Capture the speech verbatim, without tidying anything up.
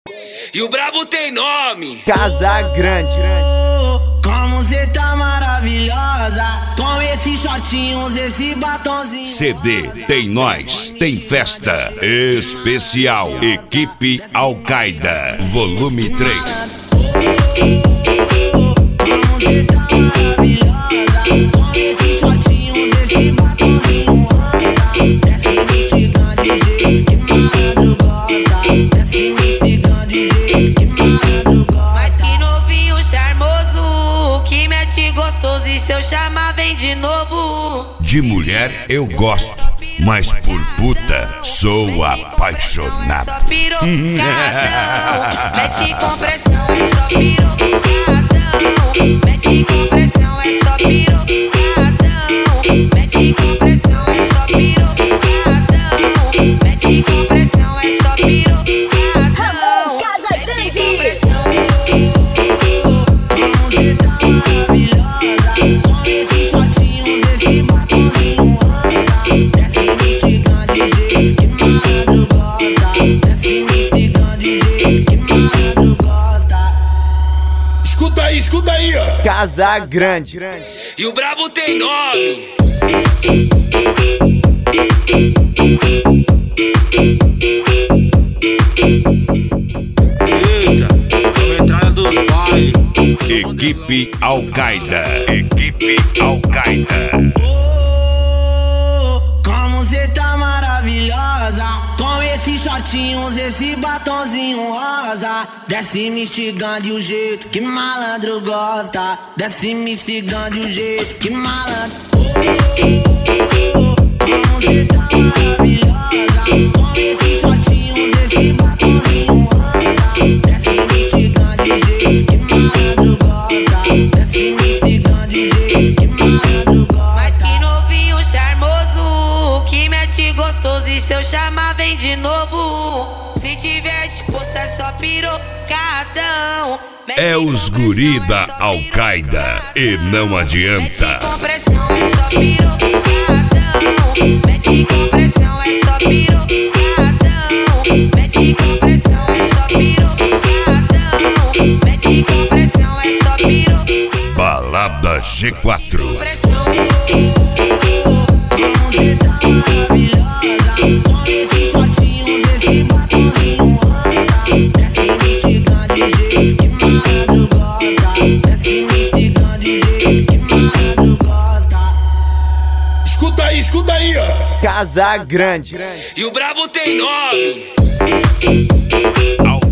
E o brabo tem nome. Casa Grande. Como cê tá maravilhosa, com esses shortinhos, esse batonzinho. C D Tem Nós, tem festa especial. Equipe Al-Qaeda, volume três. Como cê tá maravilhosa, com esses shortinhos, esse batonzinho rosa. Desce me instigando de jeito que malandro gosta. Desce me instigando de jeito que malandro gosta. Mas que novinho charmoso, que mete gostoso e se eu chamar vem de novo. De mulher eu gosto, mas por puta sou apaixonado. Só pirocadão, mete compressão, é só pirocadão. Mete compressão, é só pirocadão. Mete compressão, é só pirocadão. Mete compressão, é só pirocadão. Mete compressão. Como cê tá maravilhosa, com esses shortinhos, esse batonzinho rosa. Desce me instigando de jeito que malandro gosta. Desce me instigando de jeito que malandro gosta. Escuta aí, escuta aí, ó. Casa Grande. E o brabo tem nome. Eita, a entrada dos pais. Equipe Al-Qaeda. Equipe Al-Qaeda. Oh, como cê tá maravilhosa, com esses shortinhos, esse batonzinho rosa. Desce me instigando de um jeito que malandro gosta. Desce me instigando de um jeito que malandro. Oh, como cê tá maravilhosa, com esses shortinhos, esse batonzinho rosa. Desce me instigando de jeito que malandro gosta. Desce me instigando de jeito que malandro gosta. Mas que novinho charmoso, que mete gostoso e se eu chamar vem de novo. Se tiver disposto é só pirocadão. Mete É os compressão, guri é da só Al-Qaeda e não Mete adianta. compressão, é só pirocadão. Mete compressão, é só pirocadão. Mete compressão, é só pirocadão. Mete compressão, é só pirocadão. Balada G quatro. Como cê tá maravilhosa, com esses shortinhos, esse batonzinho rosa. Desce me instigando de jeito que malandro gosta. Desce me instigando de jeito que malandro gosta. Escuta aí, escuta aí, ó. Casa Grande. E o brabo tem nome. Al